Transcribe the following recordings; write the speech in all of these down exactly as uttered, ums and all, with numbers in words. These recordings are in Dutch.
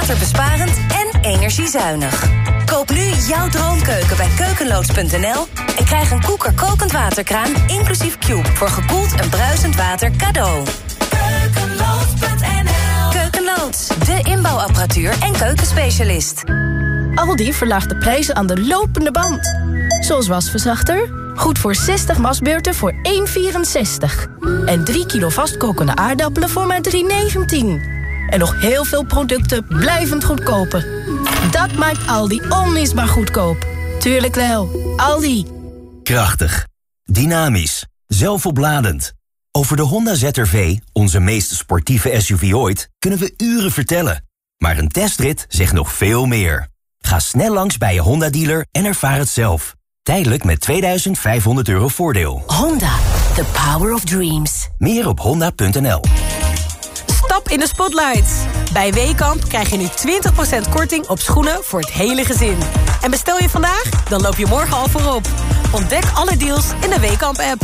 waterbesparend en energiezuinig. Koop nu jouw droomkeuken bij keukenloods punt n l en krijg een Koeker kokend waterkraan inclusief Cube voor gekoeld en bruisend water cadeau. Keukenloods punt n l. Keukenloods, de inbouwapparatuur en keukenspecialist. Aldi verlaagt de prijzen aan de lopende band. Zoals wasverzachter, goed voor zestig wasbeurten voor één euro vierenzestig. En drie kilo vastkokende aardappelen voor maar drie euro negentien. En nog heel veel producten blijvend goedkoper. Dat maakt Aldi onmisbaar goedkoop. Tuurlijk wel, Aldi. Krachtig, dynamisch, zelfopladend. Over de Honda Z R V, onze meest sportieve S U V ooit, kunnen we uren vertellen. Maar een testrit zegt nog veel meer. Ga snel langs bij je Honda-dealer en ervaar het zelf. Tijdelijk met tweeduizend vijfhonderd euro voordeel. Honda, the power of dreams. Meer op honda punt n l. Stap in de spotlight. Bij Weekamp krijg je nu twintig procent korting op schoenen voor het hele gezin. En bestel je vandaag, dan loop je morgen al voorop. Ontdek alle deals in de Weekamp-app.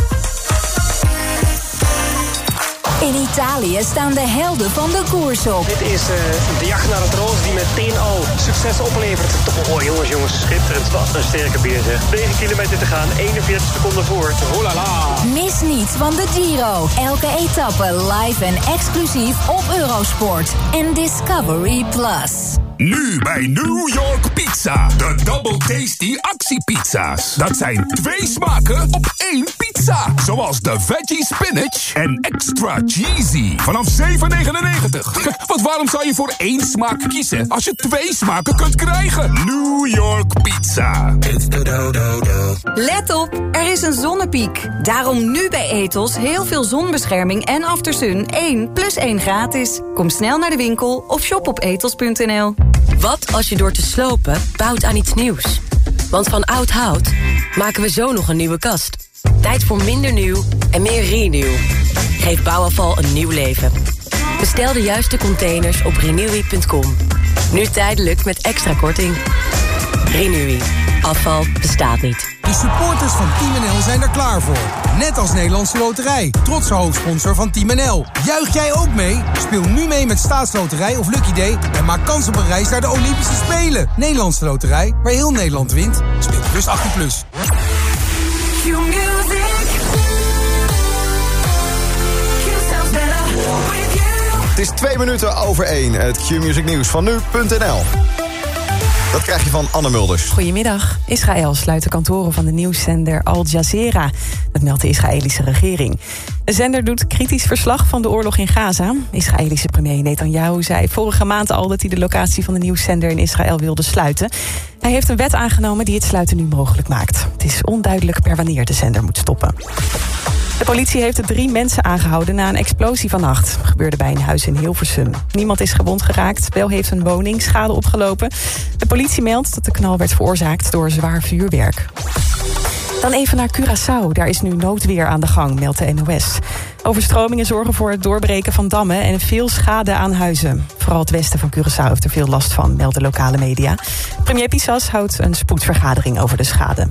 In Italië staan de helden van de koers op. Dit is uh, de jacht naar het roos die meteen al succes oplevert. Oh jongens, jongens, schitterend. Wat een sterke beer zeg. negen kilometer te gaan, eenenveertig seconden voor. Oh la la. Mis niets van de Giro. Elke etappe live en exclusief op Eurosport en Discovery Plus. Nu bij New York Pizza. De Double Tasty actiepizza's. Dat zijn twee smaken op één pizza. Zoals de Veggie Spinach en Extra Cheesy. Vanaf zeven negenennegentig. Want waarom zou je voor één smaak kiezen als je twee smaken kunt krijgen? New York Pizza. It's the do-do-do. Let op, er is een zonnepiek. Daarom nu bij Ethos heel veel zonbescherming en aftersun één plus één gratis. Kom snel naar de winkel of shop op ethos punt n l. Wat als je door te slopen bouwt aan iets nieuws? Want van oud hout maken we zo nog een nieuwe kast. Tijd voor minder nieuw en meer renew. Geef bouwafval een nieuw leven. Bestel de juiste containers op renewy punt com. Nu tijdelijk met extra korting. Renewy. Afval bestaat niet. De supporters van Team N L zijn er klaar voor. Net als Nederlandse Loterij. Trotse hoofdsponsor van Team N L. Juich jij ook mee? Speel nu mee met Staatsloterij of Lucky Day en maak kans op een reis naar de Olympische Spelen. Nederlandse Loterij, waar heel Nederland wint. Speel plus achttien plus. Het is twee minuten over één. Het Q-Music nieuws van nu punt n l. Dat krijg je van Anne Mulders. Goedemiddag. Israël sluit de kantoren van de nieuwszender Al Jazeera. Dat meldt de Israëlische regering. De zender doet kritisch verslag van de oorlog in Gaza. Israëlische premier Netanyahu zei vorige maand al dat hij de locatie van de nieuwszender in Israël wilde sluiten. Hij heeft een wet aangenomen die het sluiten nu mogelijk maakt. Het is onduidelijk per wanneer de zender moet stoppen. De politie heeft er drie mensen aangehouden na een explosie vannacht. Dat gebeurde bij een huis in Hilversum. Niemand is gewond geraakt, wel heeft een woning schade opgelopen. De politie meldt dat de knal werd veroorzaakt door zwaar vuurwerk. Dan even naar Curaçao. Daar is nu noodweer aan de gang, meldt de N O S. Overstromingen zorgen voor het doorbreken van dammen en veel schade aan huizen. Vooral het westen van Curaçao heeft er veel last van, melden lokale media. Premier Pissas houdt een spoedvergadering over de schade.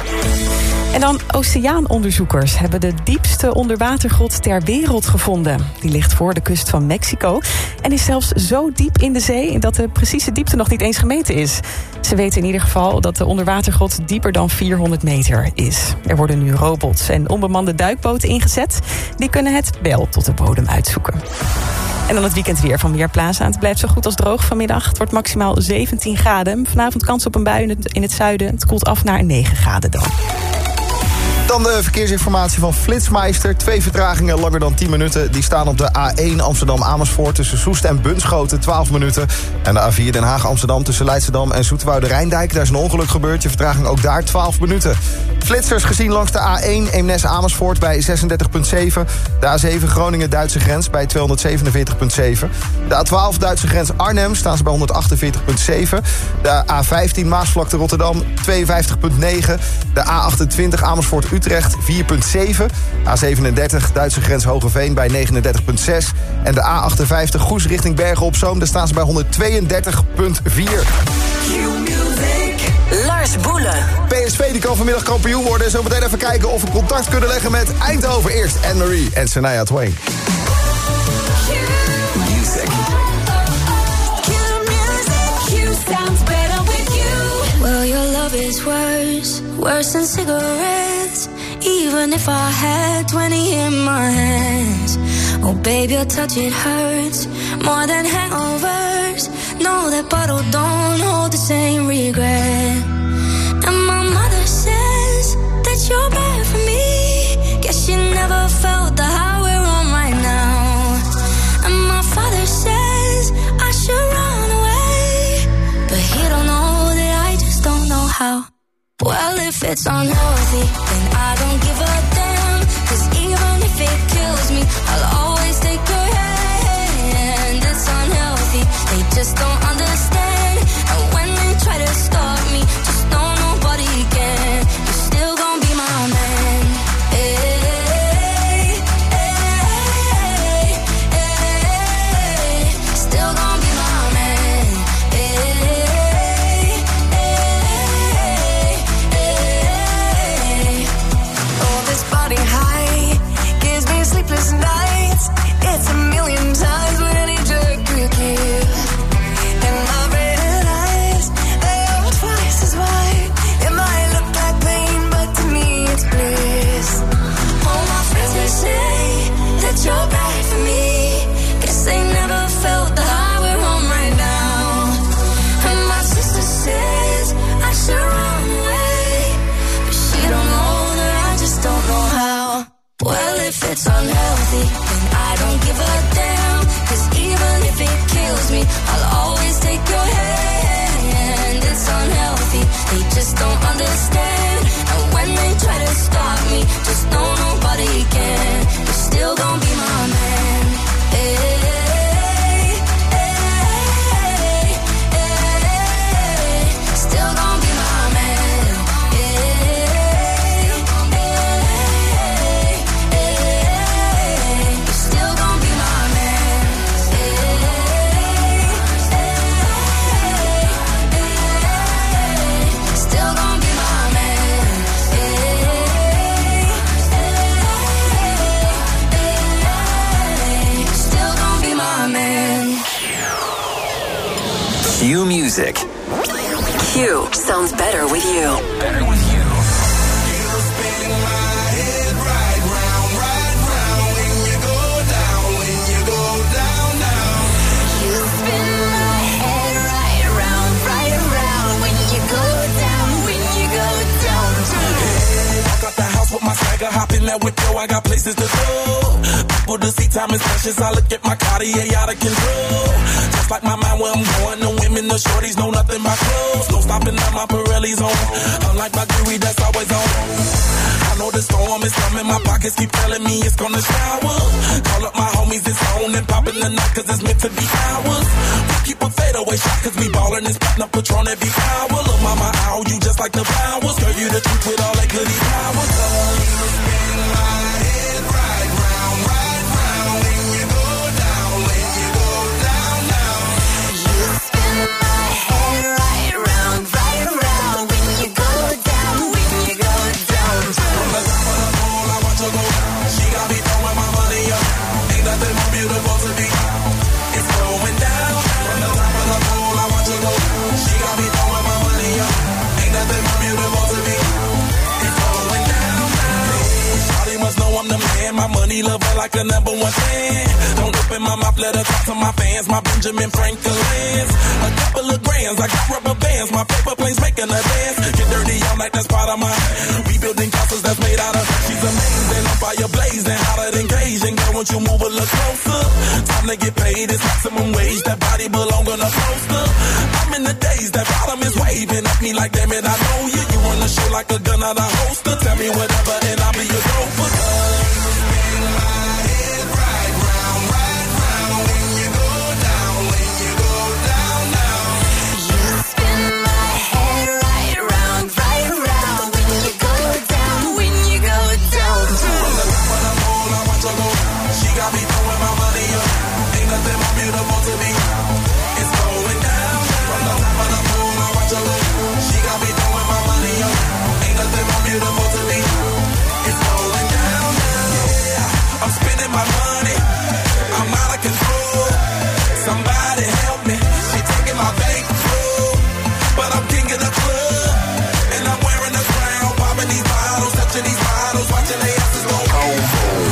En dan oceaanonderzoekers hebben de diepste onderwatergrot ter wereld gevonden. Die ligt voor de kust van Mexico en is zelfs zo diep in de zee dat de precieze diepte nog niet eens gemeten is. Ze weten in ieder geval dat de onderwatergrot dieper dan vierhonderd meter is. Er worden nu robots en onbemande duikboten ingezet. Die kunnen het wel tot de bodem uitzoeken. En dan het weekend weer van Weerplaza. Het blijft zo goed als droog vanmiddag. Het wordt maximaal zeventien graden. Vanavond kans op een bui in het, in het zuiden. Het koelt af naar negen graden dan. Dan de verkeersinformatie van Flitsmeister. Twee vertragingen langer dan tien minuten. Die staan op de A één Amsterdam-Amersfoort tussen Soest en Bunschoten, twaalf minuten. En de A vier Den Haag-Amsterdam tussen Leidschendam en Zoeterwoude-Rijndijk. Daar is een ongeluk gebeurd. Je vertraging ook daar twaalf minuten. Flitsers gezien langs de A één Eemnes-Amersfoort bij zesendertig komma zeven. De A zeven Groningen-Duitse grens bij tweehonderdzevenenveertig komma zeven. De A twaalf Duitse grens Arnhem staan ze bij honderdachtenveertig komma zeven. De A vijftien Maasvlakte Rotterdam tweeënvijftig komma negen. De A achtentwintig Amersfoort-Utrecht vier komma zeven. A zevenendertig Duitse grens Hogeveen bij negenendertig komma zes. En de A achtenvijftig Goes richting Bergen op Zoom, daar staan ze bij honderdtweeëndertig komma vier. Lars Boelen. P S V die kan vanmiddag kampioen worden. Zometeen even kijken of we contact kunnen leggen met Eindhoven. Eerst Anne-Marie en Shania Twain. Music. worse, worse than cigarettes. Even if I had twenty in my hands. Oh baby, your touch, it hurts more than hangovers. No, that bottle don't hold the same regret. And my mother says that you're bad for me. Guess she never felt the high we're on right now. And my father says I should run away, but he don't know that I just don't know how. Well, if it's unhealthy, then I don't give a damn. Cause even if it kills me, I'll always take your hand. It's unhealthy, they just don't understand. And when they try to stop me, just know nobody can. You're still gonna be my man. Hey, hey, hey, still gonna be my man. Hey, hey, oh, this body high gives me sleepless nights. It's a million times what any drug could give. And my red eyes, they are twice as wide. It might look like pain, but to me it's bliss. All my friends, they say that you're bad for me. Guess they never felt the high we're on right now. And my sister says I should run away, but she don't know that I just don't know how. Well, if it's unhealthy, then I don't give a damn. Cause even if it kills me, I'll always take your hand. It's unhealthy, they just don't understand. And when they try to stop me, just know nobody can. You're still gonna be my man. Hey, hey, hey, still gonna be my man. Hey, you're still gonna be my man. Still gonna be my man. Still gonna be my man. Q Music. Q sounds better with you. Better with you. You spin my head right round, right around. When you go down, when you go down, down. Walk out the house with my swagger, hop in that window, I got places to go. People to see, time is precious, I look at my Cartier out of control. Just like my mind where I'm going, the women, the shorties know nothing but clothes. No stopping at my Pirelli's on, unlike my jewelry that's always on. I know the storm is coming, my pockets keep telling me it's gonna shower. Call up my homies, it's on and popping the night cause it's meant to be ours. We keep a fadeaway shot cause we ballin' and spittin' up Patron every hour. Look mama, I owe you just like the flowers. Girl, you the truth with all that goody powers. You spin my head right round, right round. When you go down, when you go down, down. You spin my head right round, right around. When you go down, when you go down, down. From the top of the pole, I watch her go down. She got me throwing my money up. Ain't nothing more beautiful to me. It's going down. From the top of the pole, I watch her go down. She got me throwing my money up. Ain't nothing more beautiful to me. It's going down, down. Shawty must know I'm the man. My money lover like a number one fan. Don't open my mouth, let her talk to my fans. My Benjamin Franklin's. A couple of grands, I got rubber bands. My paper planes making a dance. Get dirty all night, that's part of my. We building castles that's made out of. She's amazing, I'm fire blazing, hotter than Cajun. Girl, won't you move a little closer? Time to get paid, it's maximum wage. That body belong on a poster. I'm in the days, that bottom is waving at me like, damn it, I know you. You run the show like a gun out of holster. Tell me whatever and I'll be your gopher. Spin my head right round, right round. When you go down, when you go down, down. You spin my head right round, right around. When you go down, when you go down, down. From the top of the pole, I watch her go down. She got me throwing my money up. Ain't nothing more beautiful to me. It's going down. From the top of the pole, I watch her go down. She got me throwing my money up. Ain't nothing more beautiful to me. It's going down, down. Yeah, I'm spending my money. I'm out of control. Somebody help me. She taking my bankroll, but I'm king of the club, and I'm Watching these models, watching their asses go boom, boom.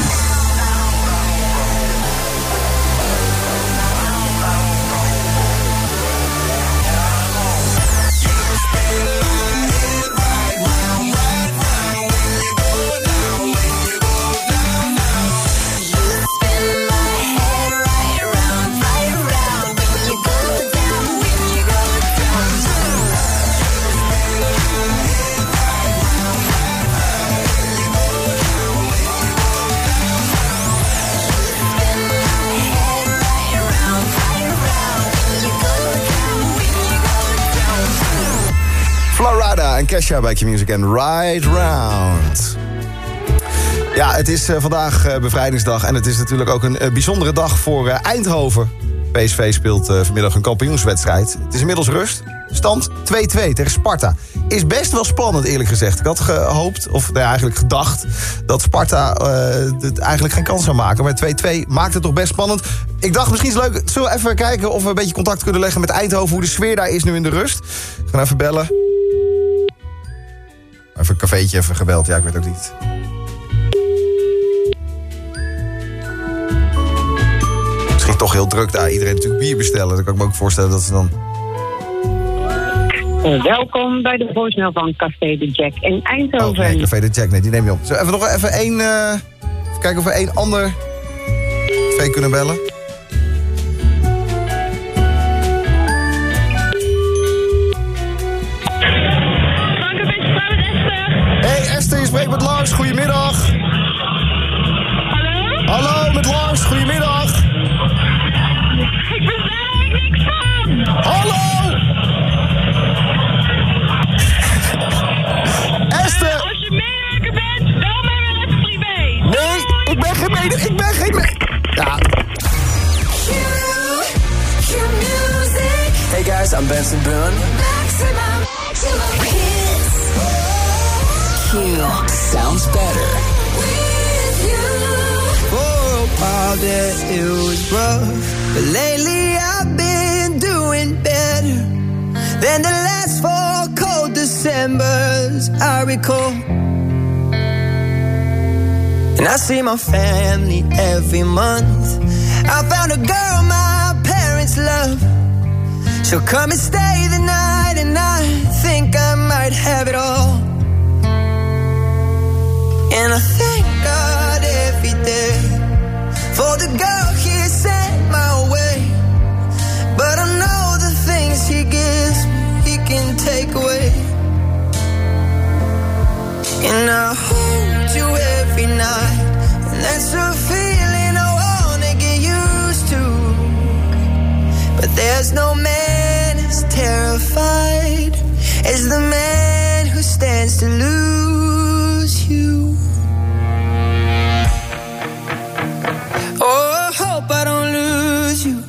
Florida en Kesha bij Q-Music en Ride Round. Ja, het is uh, vandaag uh, bevrijdingsdag en het is natuurlijk ook een uh, bijzondere dag voor uh, Eindhoven. P S V speelt uh, vanmiddag een kampioenswedstrijd. Het is inmiddels rust. Stand twee-twee tegen Sparta. Is best wel spannend, eerlijk gezegd. Ik had gehoopt, of nou ja, eigenlijk gedacht, dat Sparta uh, het eigenlijk geen kans zou maken. Maar twee-twee maakt het toch best spannend. Ik dacht, misschien is het leuk, zullen we even kijken of we een beetje contact kunnen leggen met Eindhoven, hoe de sfeer daar is nu in de rust. We gaan even bellen. Even een cafeetje, even gebeld, ja, ik weet ook niet. Misschien toch heel druk daar. Iedereen natuurlijk bier bestellen. Dan kan ik me ook voorstellen dat ze dan... Uh, welkom bij de voicemail van Café de Jack in Eindhoven. Oh, nee, Café de Jack, nee, die neem je op. Zullen we even nog even één... Uh, even kijken of we één ander café kunnen bellen. Hey Esther, je spreekt met Lars, goedemiddag. Hallo? Hallo, met Lars, goedemiddag. Ik ben daar niks van. Hallo! Esther! Uh, als je medewerker bent, bel mij wel even privé. Nee, ik ben geen medewerker, ik ben geen medewerker. Ja. Hey guys, I'm Benson Boone. Maximum, maximum hits. Q sounds better. With you. For a while there it was rough, but lately I've been doing better than the last four cold Decembers I recall. And I see my family every month. I found a girl my parents love. She'll come and stay the night, and I think I might have it all. And I thank God every day for the girl He sent my way. But I know the things He gives me, He can take away. And I hold you every night, and that's a feeling I wanna get used to. But there's no man as terrified as the man who stands to lose you. Oh, I hope I don't lose you.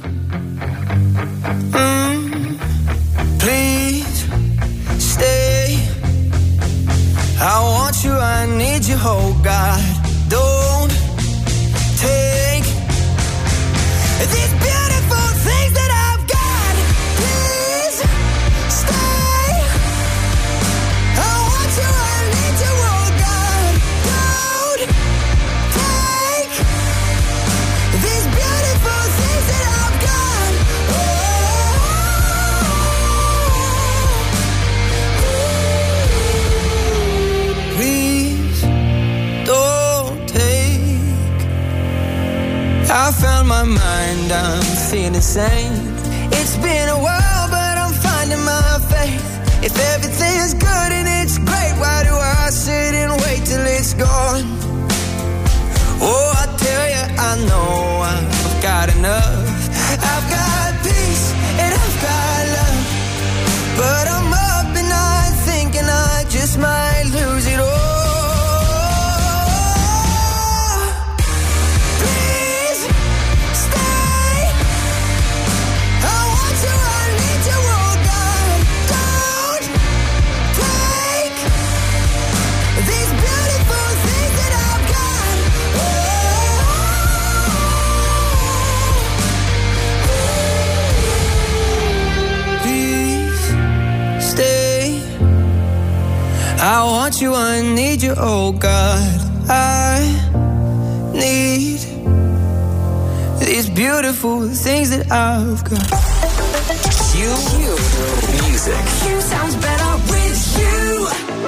Mm, please stay. I want you, I need you, oh God. Don't take these beautiful things that I've got. Please stay. I want you, I need you, oh God. Don't take these beautiful things that I've got. Oh, please don't take. I found my mind, I'm feeling sane. It's been a while, but I'm finding my faith. If everything is good and it's great, why do I sit and wait till it's gone? Oh, I tell you, I know I've got enough. I've got peace and I've got love. But I'm up and I'm thinking I just might lose it all. Please stay. I want you, I want you, I need you, oh God. I need these beautiful things that I've got. Q music. Q sounds better with you.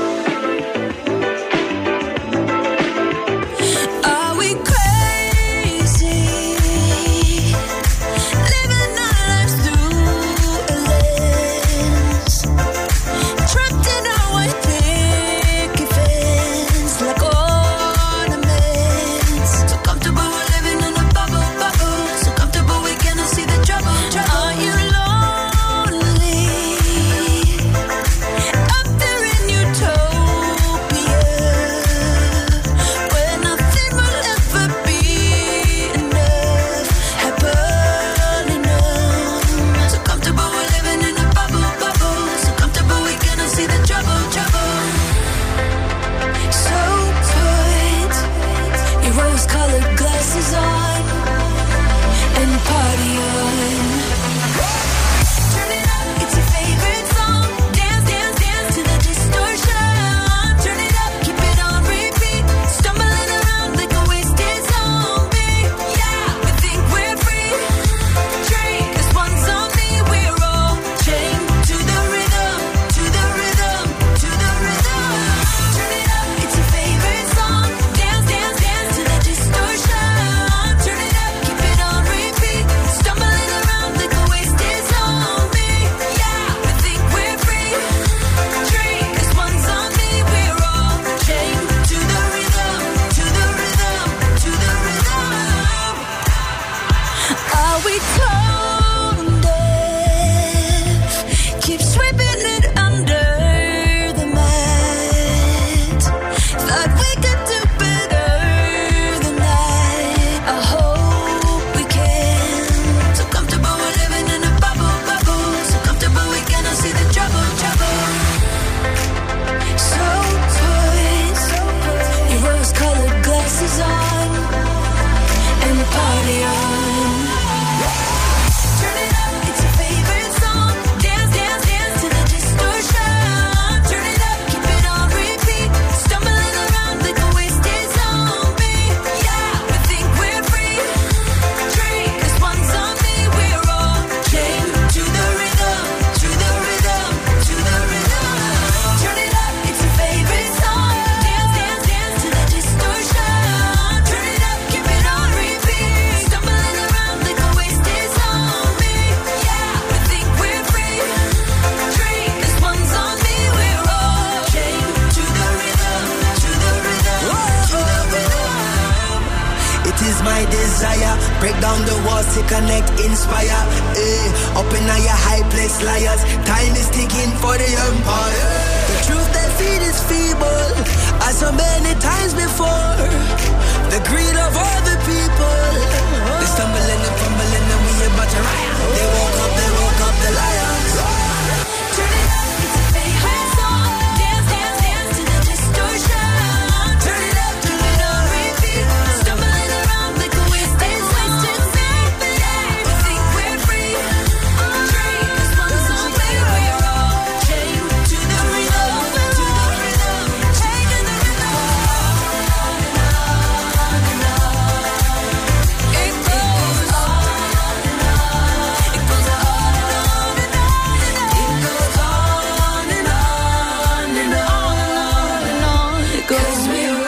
Are we crazy? Living our lives through a lens. Trapped in our white picket fence like ornaments. So comfortable we're living in a bubble, bubble. So comfortable we cannot see the trouble, trouble. Are you lonely? Up there in utopia, where nothing will ever be enough, happen enough. So comfortable we're living in a bubble, bubble. So comfortable we cannot see the trouble, trouble. So put your rose-colored glasses on and party on. Turn it up, it's your favorite song. Dance, dance, dance to the distortion. Turn it up, keep it on repeat. Stumbling around like a wasted zombie. Yeah, we think we're free. Drink, this one's on me. We're all chained to the rhythm, to the rhythm, to the rhythm. Turn it up, it's your favorite song. Dance, dance, dance to the distortion. Turn it up, keep it on repeat. Stumbling around like a wasted zombie. Yeah, we think we're free. Drink, this one's on me. We're all chained to the rhythm, to the rhythm, to the rhythm. Are we tone deaf? Keep sweeping it under the mat. Thought we could do better than that. I hope we can. So comfortable we're living in a bubble, bubble. So comfortable we cannot see the trouble, trouble. So put your rose-colored glasses on and party on. Turn it up, it's your favorite song. Dance, dance, dance to the distortion. Turn it up, keep it on repeat. Stumbling around like a wasted zombie. Yeah, we think we're free. Drink, this one's on me. We're all chained to the rhythm, to the rhythm, to the rhythm. Turn it up, it's your favorite song. Dance, dance, dance to the distortion. Turn it up, keep it on repeat. Stumbling around like a wasted zombie. Yeah, we think we're free. Drink, this one's on me. We're all chained to the rhythm, to the rhythm, to the rhythm. It is my desire. Break down the walls to connect, inspire. Eh, up in your high place, liars. Time is ticking for the empire. The truth they feed is feeble, as so many times before. The greed of all the people. They stumbling and fumbling and we about to riot. They woke up, they woke up the lions. Turn it up, it's your favorite song. Dance, dance, dance to the distortion. Turn it up, keep it on repeat. Stumbling around like a wasted wasted zombie. Yeah, we think we're free. Drink, this one's on me. We're all chained to the rhythm, to the rhythm, chained to the rhythm. It goes on and on. It goes on and on and on. It goes on and on and on and on. It goes we're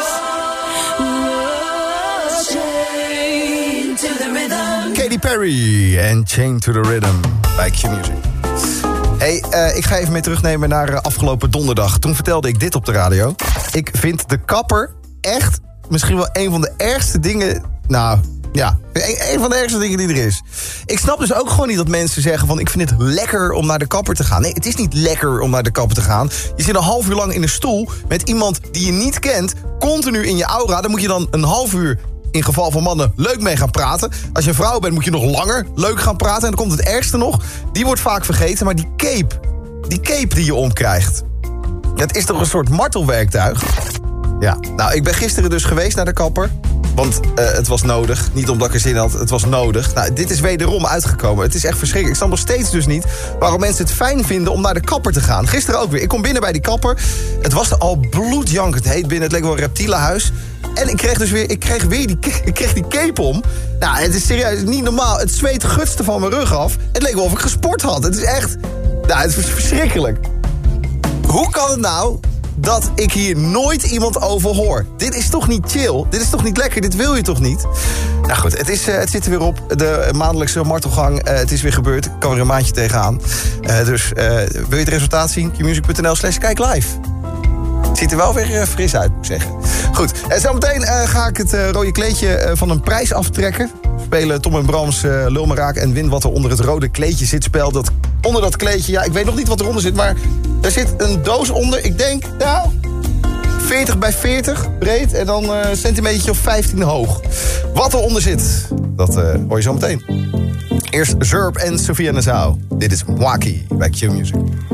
all chained to the rhythm. Katy Perry en Chained to the Rhythm bij Q Music. Hey, eh, ik ga even mee terugnemen naar eh, afgelopen donderdag. Toen vertelde ik dit op de radio. Ik vind de kapper echt misschien wel een van de ergste dingen... Nou, ja, een, een van de ergste dingen die er is. Ik snap dus ook gewoon niet dat mensen zeggen van... ik vind het lekker om naar de kapper te gaan. Nee, het is niet lekker om naar de kapper te gaan. Je zit een half uur lang in een stoel met iemand die je niet kent... continu in je aura. Dan moet je dan een half uur... in geval van mannen leuk mee gaan praten. Als je een vrouw bent moet je nog langer leuk gaan praten. En dan komt het ergste nog. Die wordt vaak vergeten, maar die cape. Die cape die je omkrijgt. Het is toch een soort martelwerktuig? Ja, nou ik ben gisteren dus geweest naar de kapper. Want uh, het was nodig. Niet omdat ik er zin had, het was nodig. Nou, dit is wederom uitgekomen. Het is echt verschrikkelijk. Ik snap nog steeds dus niet waarom mensen het fijn vinden om naar de kapper te gaan. Gisteren ook weer. Ik kom binnen bij die kapper. Het was er al bloedjankend heet binnen. Het leek wel een reptielenhuis. En ik kreeg dus weer, ik kreeg weer die, ik kreeg die cape om. Nou, het is serieus niet normaal. Het zweet gutste van mijn rug af. Het leek wel of ik gesport had. Het is echt, nou, het is verschrikkelijk. Hoe kan het nou dat ik hier nooit iemand over hoor? Dit is toch niet chill? Dit is toch niet lekker? Dit wil je toch niet? Nou goed, het, is, uh, het zit er weer op. De maandelijkse martelgang. Uh, het is weer gebeurd. Ik kan er een maandje tegenaan. Uh, dus uh, wil je het resultaat zien? qmusic.nl slash kijk live. Het ziet er wel weer uh, fris uit, moet ik zeggen. Goed, en zometeen uh, ga ik het uh, rode kleedje uh, van een prijs aftrekken. We spelen Tom en Brams uh, Lul maar raak en win wat er onder het rode kleedje zit spel. Dat, onder dat kleedje, ja, ik weet nog niet wat eronder zit, maar er zit een doos onder. Ik denk, nou, veertig bij veertig breed en dan uh, een centimetertje of vijftien hoog. Wat eronder zit, dat uh, hoor je zo meteen. Eerst Zurb en Sofia Nassau. Dit is Mwaki bij Q-Music.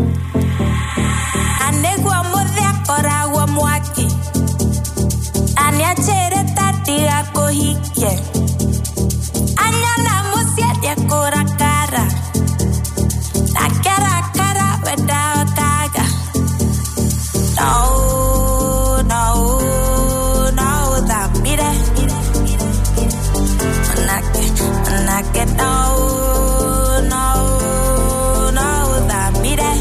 Anegwa modhekora wa mwaki Anyachere tati ako hike Anyana musiete kora kara Nakera kara without taga No, no, no, that mire Manake, manake, no, no, no, that mire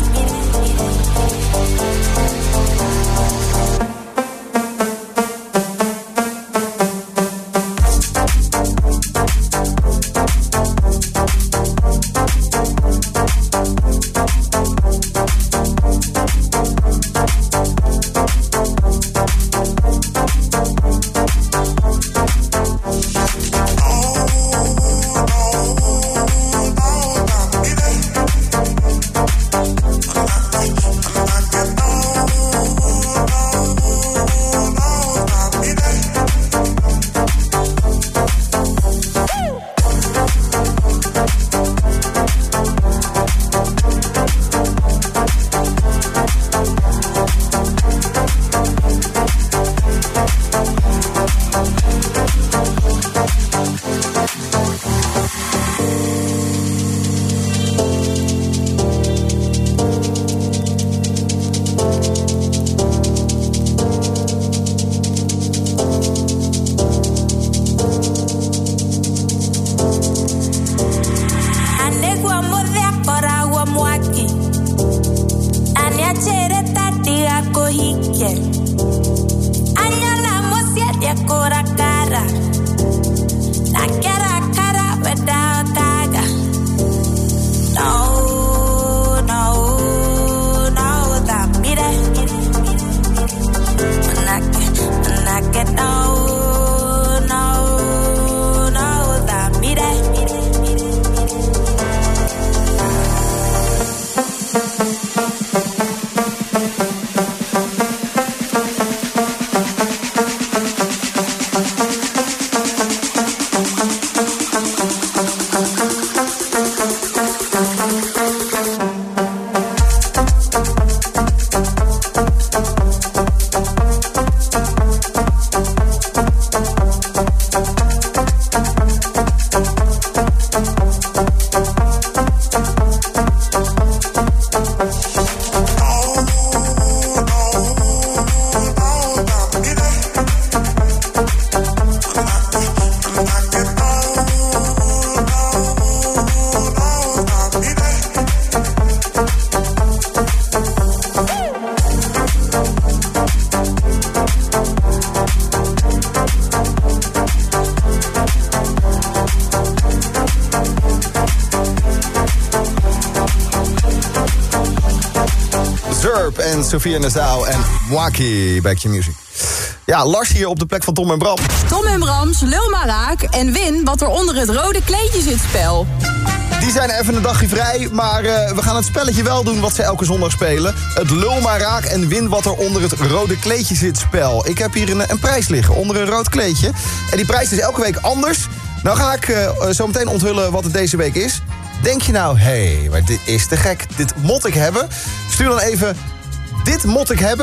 En Sofia Nassau en Mwaki bij Q-Music. Ja, Lars hier op de plek van Tom en Bram. Tom en Brams, lul maar raak en win wat er onder het rode kleedje zit spel. Die zijn even een dagje vrij, maar uh, we gaan het spelletje wel doen wat ze elke zondag spelen. Het lul maar raak en win wat er onder het rode kleedje zit spel. Ik heb hier een, een prijs liggen onder een rood kleedje. En die prijs is elke week anders. Nou ga ik uh, zo meteen onthullen wat het deze week is. Denk je nou, hé, hey, maar dit is te gek. Dit moet ik hebben. Stuur dan even, dit moet ik hebben,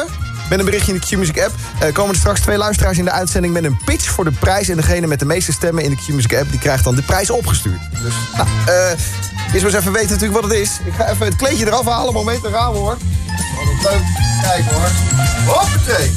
met een berichtje in de Q-Music app. Uh, komen er straks twee luisteraars in de uitzending met een pitch voor de prijs. En degene met de meeste stemmen in de Q-Music app, die krijgt dan de prijs opgestuurd. Dus, nou, uh, eerst maar eens even weten natuurlijk wat het is. Ik ga even het kleedje eraf halen. Moment, daar gaan we hoor. Oh, dat leuk. Kijk hoor. Hoppatee.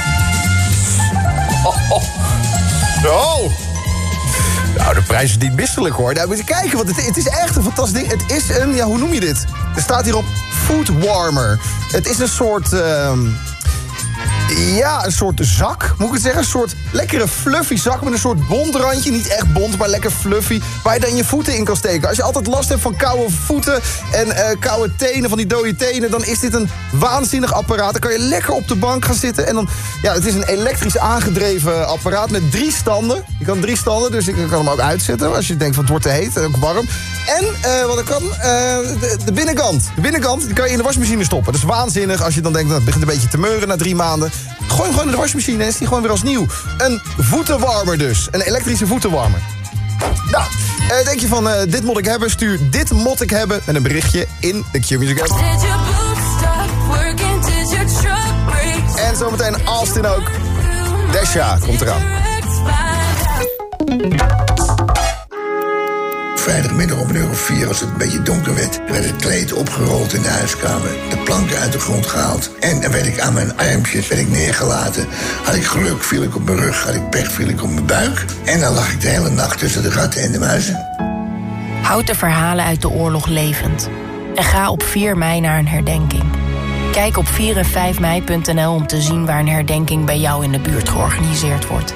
Oh, oh. Zo. Nou, de prijs is niet misselijk hoor. Nou, moet je kijken, want het, het is echt een fantastisch ding. Het is een, ja, hoe noem je dit? Er staat hierop food warmer. Het is een soort... Uh, ja, een soort zak, moet ik het zeggen. Een soort lekkere fluffy zak met een soort bontrandje. Niet echt bont, maar lekker fluffy. Waar je dan je voeten in kan steken. Als je altijd last hebt van koude voeten en uh, koude tenen, van die dode tenen, dan is dit een waanzinnig apparaat. Dan kan je lekker op de bank gaan zitten. En dan, ja, het is een elektrisch aangedreven apparaat met drie standen. Je kan drie standen, dus ik kan hem ook uitzetten. Als je denkt van het wordt te heet, ook warm. En uh, wat ik kan, uh, de, de binnenkant. De binnenkant die kan je in de wasmachine stoppen. Dat is waanzinnig als je dan denkt, dat het begint een beetje te meuren na drie maanden. Gooi hem gewoon in de wasmachine en is die gewoon weer als nieuw. Een voetenwarmer dus. Een elektrische voetenwarmer. Nou, uh, denk je van uh, dit moet ik hebben? Stuur dit moet ik hebben met een berichtje in de Q-Music app. En zometeen Austin ook. Desha komt eraan. Vrijdagmiddag om een uur of vier, als het een beetje donker werd, werd het kleed opgerold in de huiskamer, de planken uit de grond gehaald. En dan werd ik aan mijn armpjes werd ik neergelaten. Had ik geluk, viel ik op mijn rug. Had ik pech, viel ik op mijn buik. En dan lag ik de hele nacht tussen de ratten en de muizen. Houd de verhalen uit de oorlog levend. En ga op vier mei naar een herdenking. Kijk op vier en vijf mei punt n l om te zien waar een herdenking bij jou in de buurt georganiseerd wordt.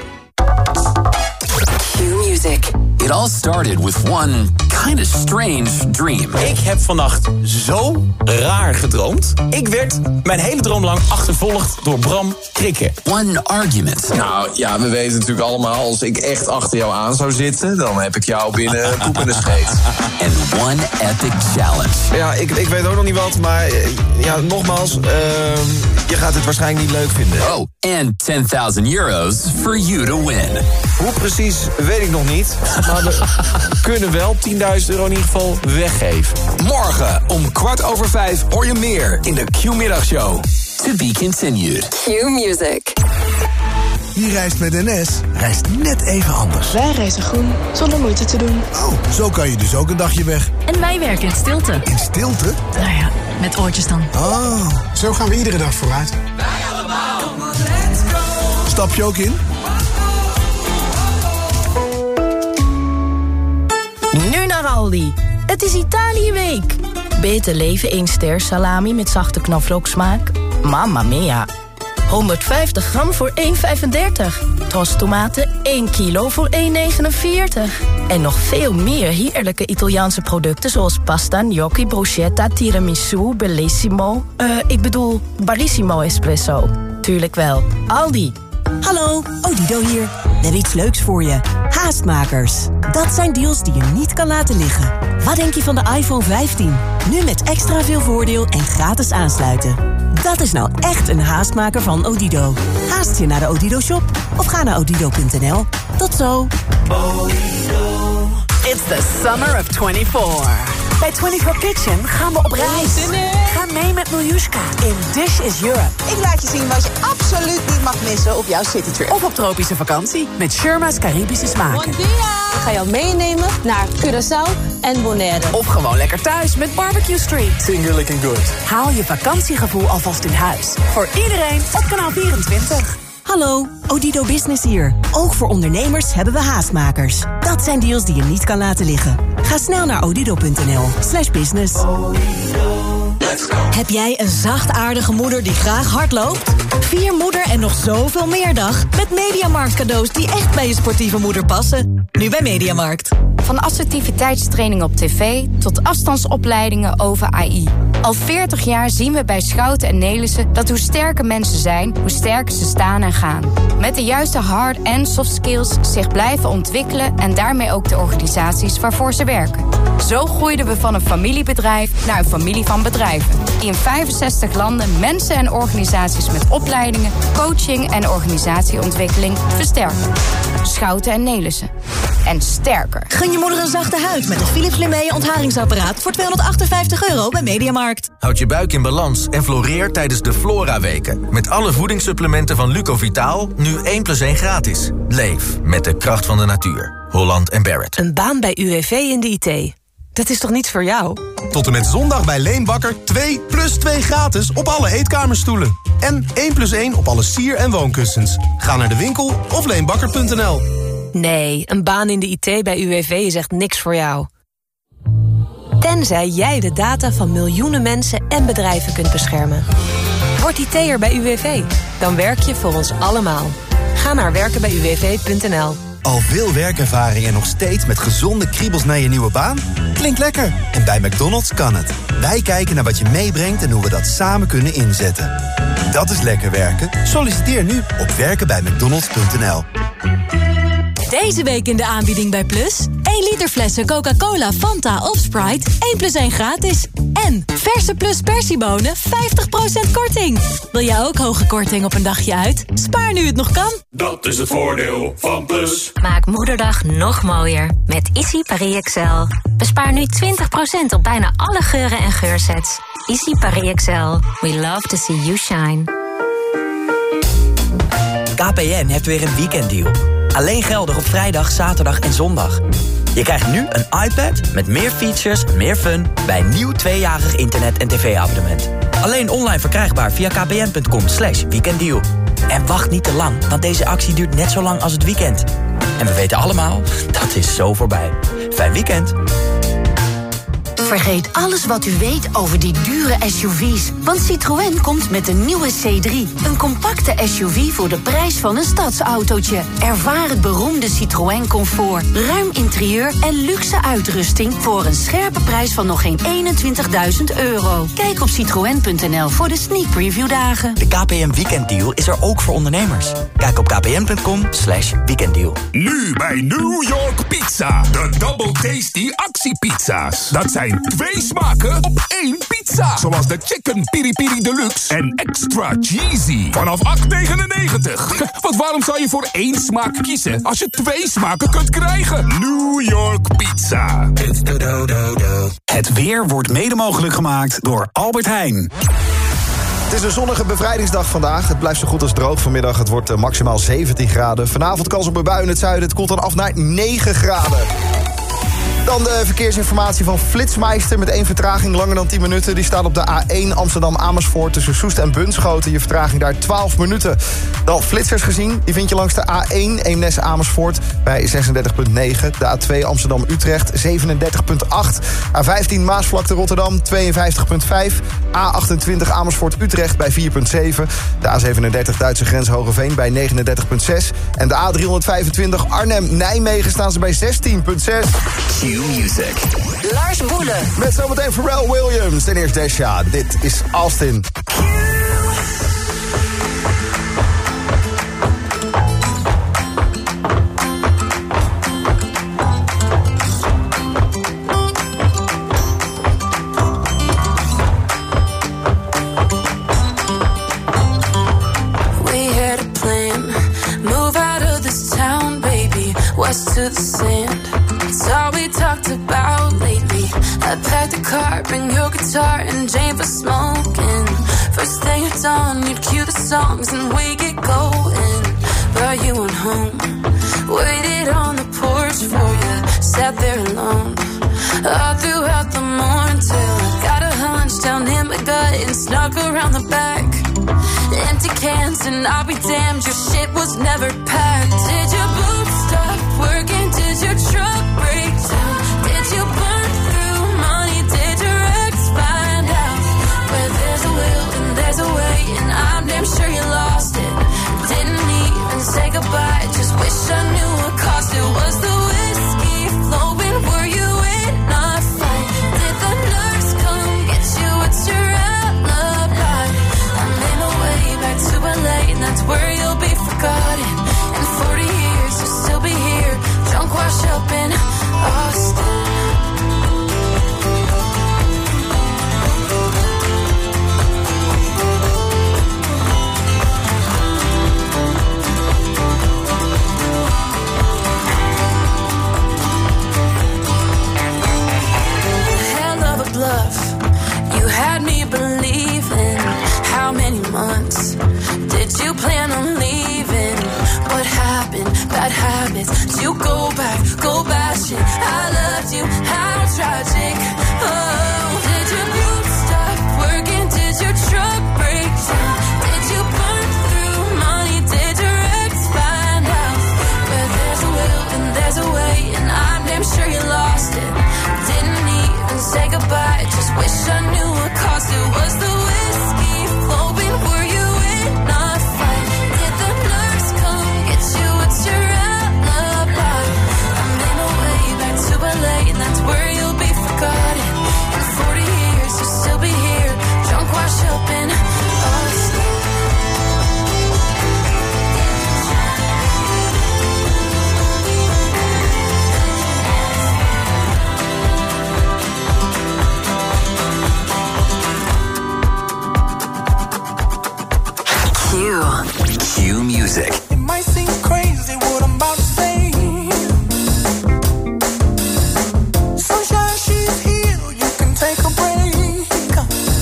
Q-Music. It all started with one kind of strange dream. Ik heb vannacht zo raar gedroomd. Ik werd mijn hele droom lang achtervolgd door Bram Krikke. One argument. Nou ja, we weten natuurlijk allemaal, als ik echt achter jou aan zou zitten, dan heb ik jou binnen poep in de scheet. And one epic challenge. Ja, ik, ik weet ook nog niet wat, maar ja, nogmaals, uh, je gaat het waarschijnlijk niet leuk vinden. Oh, and ten thousand euro's for you to win. Hoe precies, weet ik nog niet. Maar we kunnen wel tienduizend euro in ieder geval weggeven. Morgen om kwart over vijf hoor je meer in de Q-middagshow. To be continued. Q-Music. Wie reist met N S, reist net even anders. Wij reizen groen, zonder moeite te doen. Oh, zo kan je dus ook een dagje weg. En wij werken in stilte. In stilte? Nou ja, met oortjes dan. Oh, zo gaan we iedere dag vooruit. Wij allemaal. Stap je ook in? Nu naar Aldi. Het is Italië-week. Beter leven één ster salami met zachte knoflooksmaak. Mamma mia. honderdvijftig gram voor één vijfendertig. Tros tomaten één kilo voor één negenenveertig. En nog veel meer heerlijke Italiaanse producten zoals pasta, gnocchi, bruschetta, tiramisu, bellissimo. Eh, uh, ik bedoel, bellissimo espresso. Tuurlijk wel. Aldi. Hallo, Odido hier. We hebben iets leuks voor je. Haastmakers. Dat zijn deals die je niet kan laten liggen. Wat denk je van de iPhone vijftien? Nu met extra veel voordeel en gratis aansluiten. Dat is nou echt een haastmaker van Odido. Haast je naar de Odido-shop of ga naar odido punt n l. Tot zo. Odido. It's the summer of twenty-four. Bij twenty-four Kitchen gaan we op reis. Ga mee met Miljuska in Dish is Europe. Ik laat je zien wat je absoluut niet mag missen op jouw citytrip. Of op tropische vakantie met Sherma's Caribische smaken. Ik ga jou meenemen naar Curaçao en Bonaire. Of gewoon lekker thuis met Barbecue Street. Finger licking good. Haal je vakantiegevoel alvast in huis. Voor iedereen op kanaal vierentwintig. Hallo, Odido Business hier. Ook voor ondernemers hebben we haastmakers. Dat zijn deals die je niet kan laten liggen. Ga snel naar odido punt n l slash business. Heb jij een zachtaardige moeder die graag hardloopt? Vier moeder en nog zoveel meer dag met Mediamarkt cadeaus die echt bij je sportieve moeder passen. Nu bij Mediamarkt. Van assertiviteitstraining op tv tot afstandsopleidingen over A I. Al veertig jaar zien we bij Schouten en Nelissen dat hoe sterker mensen zijn, hoe sterker ze staan en gaan. Met de juiste hard- en soft skills zich blijven ontwikkelen en daarmee ook de organisaties waarvoor ze werken. Zo groeiden we van een familiebedrijf naar een familie van bedrijven. Die in vijfenzestig landen mensen en organisaties met opleidingen, coaching en organisatieontwikkeling versterken. Schouten en Nelissen. En sterker. Gun je moeder een zachte huid met een Philips Lumea ontharingsapparaat voor tweehonderdachtenvijftig euro bij Mediamarkt. Houd je buik in balans en floreer tijdens de Flora-weken. Met alle voedingssupplementen van Lucovitaal, nu één plus één gratis. Leef met de kracht van de natuur. Holland en Barrett. Een baan bij U W V in de I T. Dat is toch niets voor jou? Tot en met zondag bij Leenbakker twee plus twee gratis op alle eetkamerstoelen. En één plus één op alle sier- en woonkussens. Ga naar de winkel of leenbakker punt n l. Nee, een baan in de I T bij U W V is echt niks voor jou. Tenzij jij de data van miljoenen mensen en bedrijven kunt beschermen. Word I T'er bij U W V. Dan werk je voor ons allemaal. Ga naar werken bij u w v punt n l. Al veel werkervaring en nog steeds met gezonde kriebels naar je nieuwe baan? Klinkt lekker. En bij McDonald's kan het. Wij kijken naar wat je meebrengt en hoe we dat samen kunnen inzetten. Dat is lekker werken. Solliciteer nu op werken bij mcdonalds punt n l. Deze week in de aanbieding bij Plus. één liter flessen Coca-Cola, Fanta of Sprite. één plus één gratis. En verse Plus persiebonen, vijftig procent korting. Wil jij ook hoge korting op een dagje uit? Spaar nu het nog kan. Dat is het voordeel van Plus. Maak Moederdag nog mooier met Issy Paris Excel. Bespaar nu twintig procent op bijna alle geuren en geursets. Issy Paris Excel. We love to see you shine. K P N heeft weer een weekenddeal. Alleen geldig op vrijdag, zaterdag en zondag. Je krijgt nu een iPad met meer features, meer fun bij een nieuw tweejarig internet- en tv-abonnement. Alleen online verkrijgbaar via kpn punt com slash weekenddeal. En wacht niet te lang, want deze actie duurt net zo lang als het weekend. En we weten allemaal, dat is zo voorbij. Fijn weekend. Vergeet alles wat u weet over die dure S U V's. Want Citroën komt met de nieuwe C drie. Een compacte S U V voor de prijs van een stadsautootje. Ervaar het beroemde Citroën comfort. Ruim interieur en luxe uitrusting voor een scherpe prijs van nog geen eenentwintigduizend euro. Kijk op citroën punt n l voor de sneak preview dagen. De K P N weekenddeal is er ook voor ondernemers. Kijk op kpn punt com slash weekenddeal. Nu bij New York Pizza. De Double Tasty actiepizza's. Dat zijn twee smaken op één pizza. Zoals de Chicken Piri Piri Deluxe en Extra Cheesy. Vanaf acht negenennegentig. Want waarom zou je voor één smaak kiezen als je twee smaken kunt krijgen? New York Pizza. Het weer wordt mede mogelijk gemaakt door Albert Heijn. Het is een zonnige bevrijdingsdag vandaag. Het blijft zo goed als droog vanmiddag. Het wordt maximaal zeventien graden. Vanavond kans op een bui in het zuiden. Het koelt dan af naar negen graden. Dan de verkeersinformatie van Flitsmeister met één vertraging langer dan tien minuten. Die staat op de A één Amsterdam-Amersfoort tussen Soest en Bunschoten. Je vertraging daar twaalf minuten. Dan flitsers gezien, die vind je langs de A één Eemnes-Amersfoort bij zesendertig komma negen. De A twee Amsterdam-Utrecht zevenendertig komma acht. A vijftien Maasvlakte-Rotterdam tweeënvijftig komma vijf. A achtentwintig Amersfoort-Utrecht bij vier komma zeven. De A zevenendertig Duitse grens Hogeveen bij negenendertig komma zes. En de A driehonderdvijfentwintig Arnhem-Nijmegen staan ze bij zestien komma zes. Music. Lars Boelen. Met zometeen Pharrell Williams. En eerst Desha. Dit is Austin. We had a plan. Move out of this town, baby. West to the sand. It's all we talked about lately. I packed the car, bring your guitar and Jane for smoking. First thing at dawn, you'd cue the songs and we get going. But you went home, waited on the porch for you, sat there alone. All throughout the morning till I got a hunch down in my gut and snuck around the back. Empty cans and I'll be damned, your shit was never packed. Did your boots stop working? Did your truck break down? Did you burn through money? Did your ex find out? Where there's a will and there's a way, and I'm damn sure you lost it. Didn't even say goodbye, just wish I knew what cost it. Was the whiskey flowing? Were you in a fight? Did the nurse come get you? What's your alibi? I'm in a way back to L A, and that's where you'll be forgotten. In forty years you'll still be here, drunk wash up in Austin. minutes to go back, go back shit. I loved you, how tragic. Oh, did your boot stop working? Did your truck break down? Did you burn through money? Did your ex find out? But there's a will and there's a way, and I'm damn sure you lost it. Didn't even say goodbye, just wish I knew what caused it. Was the whiskey flowing? Were you in a fight? Did the nurse come get you? What's your alibi? I'm in a way back to L A, and that's where you'll be forgotten. In forty years you'll still be here, drunk, washed up in Austin. Q Music. It might seem crazy what I'm about to say. Sunshine, she's here, you can take a break.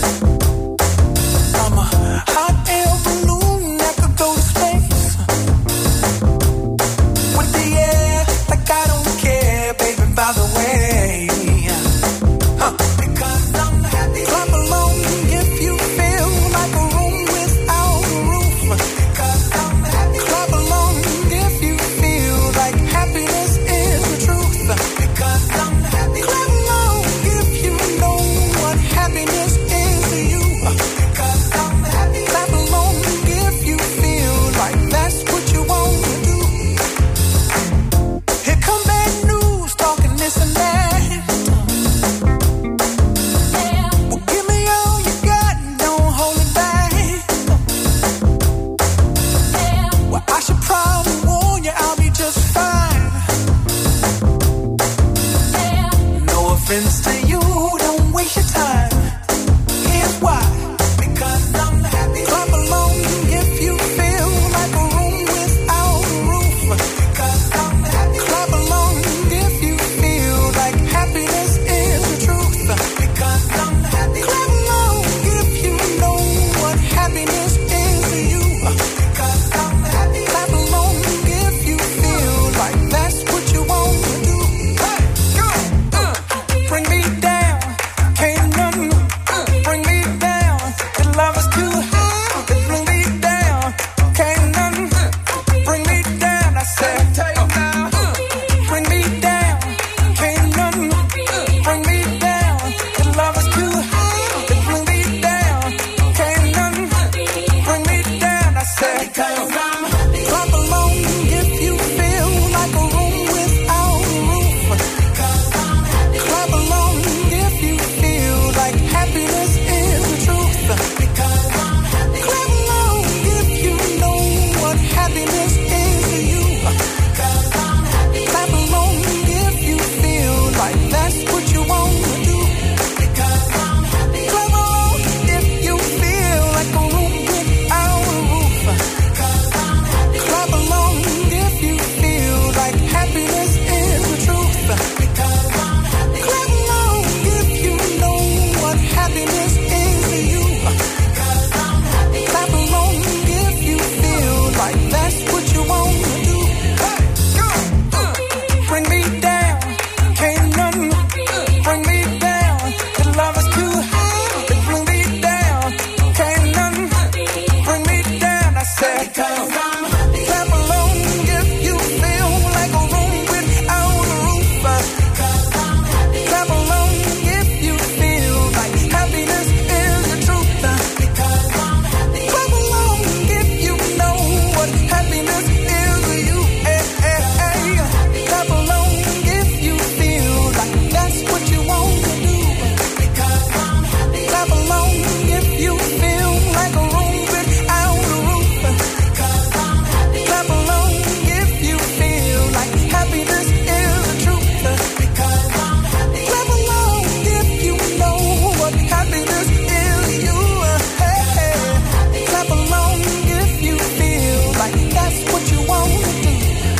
I'm a hot air balloon that could go to space. With the air, like I don't care, baby, by the way. Huh. Because I'm happy. Clap along if you feel like a room without a roof. Because I'm happy. Clap along if you feel like happiness is the truth. Because I'm happy. Clap along if you know what happiness is to you. Because I'm happy. Clap along if you feel like that's what you want to do. Here come bad news, talking this and that. Well, give me all you got and don't hold it back. Well, I should probably warn you, I'll be just fine. No offense to you, don't waste your time. Here's why. Because I'm happy. Clap along if you feel like a room without a roof. Because I'm happy. Clap along if you feel like happiness is the truth. Because I'm happy. Clap along if you know what happiness is to you. Because I'm happy. Clap along if you feel like that's what you want to do. Hey, go, uh, bring me down, can't nothing uh, bring me down. The love is too high, bring me down, can't nothing uh, bring me down. I said, tell you now, uh, bring me down, can't nothing uh, bring me down. The love is too high, bring me down, can't nothing uh, bring me down. I said, because I'm happy. Clap along if you feel like a room without a roof. Because I'm happy. Clap along if you feel like happiness is the truth. Because I'm happy. Clap along if you know what happiness is to you. Because I'm happy. Clap along if you feel like that's what you want to do. Because I'm happy. Clap along if you feel like a room without a roof. Because I'm happy. Clap along if you feel like happiness is the truth. Because I'm happy. Clap along if you know what happiness is to you. Because I'm happy. Clap along if you feel like that's what you want to do. Hey, go, uh, bring me down, can't nothing uh, bring me down. The love is too high, bring me down, can't nothing uh, bring me down. I said, because I'm happy. Clap along if you feel like a room without a roof. Because I'm happy. Clap along if you feel like happiness is the truth. Because I'm happy. Clap along if you know what happiness is to you. Hey, hey, hey. Clap along if you feel like that's what you want to do. Because I'm happy. Clap along if you feel like a room without a roof. Because I'm happy. Clap along if you feel like happiness is the truth. Because I'm happy. Clap along if you know what happiness is to you. Hey, hey. Clap along if you feel like that's what you want to do.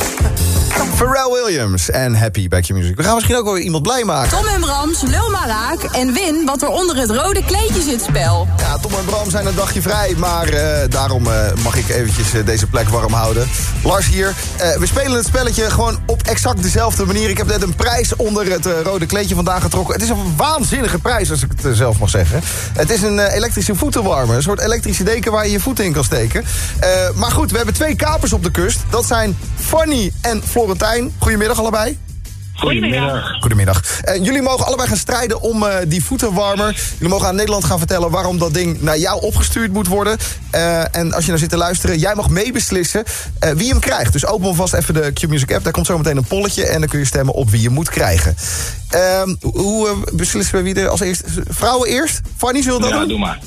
Pharrell Williams en Happy bij Q-Music. We gaan misschien ook wel weer iemand blij maken. Tom en Brams, lul maar raak en win wat er onder het rode kleedje zit spel. Ja, Tom en Bram Amsterdam zijn een dagje vrij. Maar uh, daarom uh, mag ik eventjes uh, deze plek warm houden. Lars hier. Uh, we spelen het spelletje gewoon op exact dezelfde manier. Ik heb net een prijs onder het uh, rode kleedje vandaag getrokken. Het is een waanzinnige prijs, als ik het uh, zelf mag zeggen. Het is een uh, elektrische voetenwarmer. Een soort elektrische deken waar je je voeten in kan steken. Uh, maar goed, we hebben twee kapers op de kust. Dat zijn Fanny en Florentijn. Goedemiddag allebei. Goedemiddag. Goedemiddag. Uh, jullie mogen allebei gaan strijden om uh, die voetenwarmer. Jullie mogen aan Nederland gaan vertellen waarom dat ding naar jou opgestuurd moet worden. Uh, en als je nou zit te luisteren, jij mag meebeslissen uh, wie hem krijgt. Dus open alvast even de Q-Music app. Daar komt zo meteen een polletje en dan kun je stemmen op wie je moet krijgen. Uh, hoe uh, beslissen we wie er als eerst? Vrouwen eerst? Fanny, zullen we dat ja, doen? doe maar.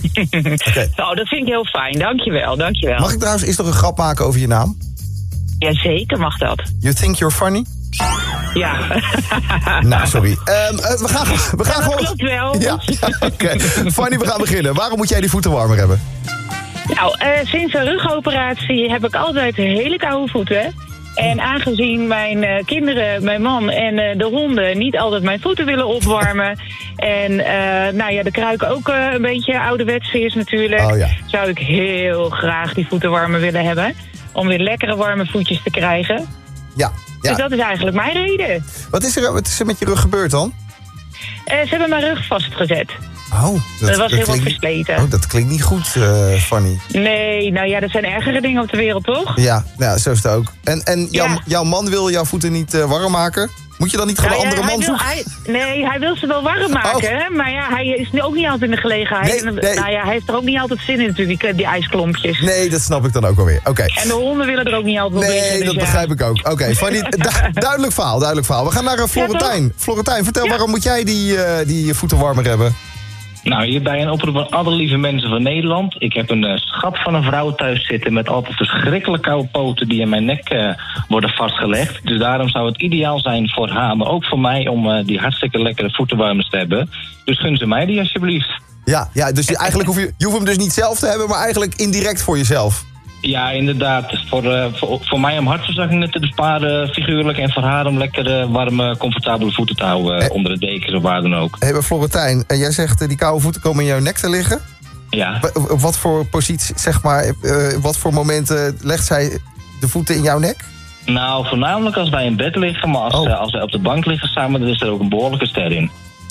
Okay. Nou, dat vind ik heel fijn. Dankjewel, dankjewel. Mag ik trouwens eerst nog een grap maken over je naam? Jazeker mag dat. You think you're funny? Ja. Nou, sorry. Um, uh, we gaan, we gaan ja, dat gewoon... klopt wel. Ja, ja oké. Okay. Fanny, we gaan beginnen. Waarom moet jij die voetenwarmer hebben? Nou, uh, sinds een rugoperatie heb ik altijd hele koude voeten. En aangezien mijn uh, kinderen, mijn man en uh, de honden niet altijd mijn voeten willen opwarmen... en uh, nou ja, de kruik ook uh, een beetje ouderwets is natuurlijk... Oh, ja. zou ik heel graag die voetenwarmer willen hebben... om weer lekkere warme voetjes te krijgen. Ja. Ja. Dus dat is eigenlijk mijn reden. Wat is er, wat is er met je rug gebeurd dan? Uh, ze hebben mijn rug vastgezet. Oh, dat, dat was dat heel klinkt, versleten. Oh, dat klinkt niet goed, uh, Fanny. Nee, nou ja, er zijn ergere dingen op de wereld, toch? Ja, ja zo is het ook. En, en jouw, ja. jouw man wil jouw voeten niet uh, warm maken? Moet je dan niet gewoon nou, een andere ja, man wil, zoeken? Hij, nee, hij wil ze wel warm maken. Oh. Maar ja, hij is nu ook niet altijd in de gelegenheid. Nee, nee. Nou ja, hij heeft er ook niet altijd zin in natuurlijk, die, die ijsklompjes. Nee, dat snap ik dan ook alweer. Okay. En de honden willen er ook niet altijd op Nee, drinken, dat dus begrijp ja. ik ook. Oké, okay, Fanny, du- duidelijk verhaal, duidelijk verhaal. We gaan naar uh, Florentijn. Ja, Florentijn, vertel, ja. waarom moet jij die, uh, die voetenwarmer hebben? Nou, hierbij een oproep aan alle lieve mensen van Nederland. Ik heb een uh, schat van een vrouw thuis zitten met altijd verschrikkelijk koude poten die in mijn nek uh, worden vastgelegd. Dus daarom zou het ideaal zijn voor haar, maar ook voor mij om uh, die hartstikke lekkere voetenwarmers te hebben. Dus gun ze mij die alsjeblieft. Ja, ja dus je, eigenlijk hoef je, je hoeft hem dus niet zelf te hebben, maar eigenlijk indirect voor jezelf. Ja, inderdaad. Voor, uh, voor, voor mij om hartverzakkingen te besparen, figuurlijk. En voor haar om lekker uh, warme, comfortabele voeten te houden. Uh, hey. Onder de dekens of waar dan ook. Hé, hey, Florentijn, uh, jij zegt uh, die koude voeten komen in jouw nek te liggen. Ja. Op, op wat voor positie, zeg maar, uh, wat voor momenten legt zij de voeten in jouw nek? Nou, voornamelijk als wij in bed liggen. Maar als, oh. uh, als wij op de bank liggen samen, dan is er ook een behoorlijke ster in.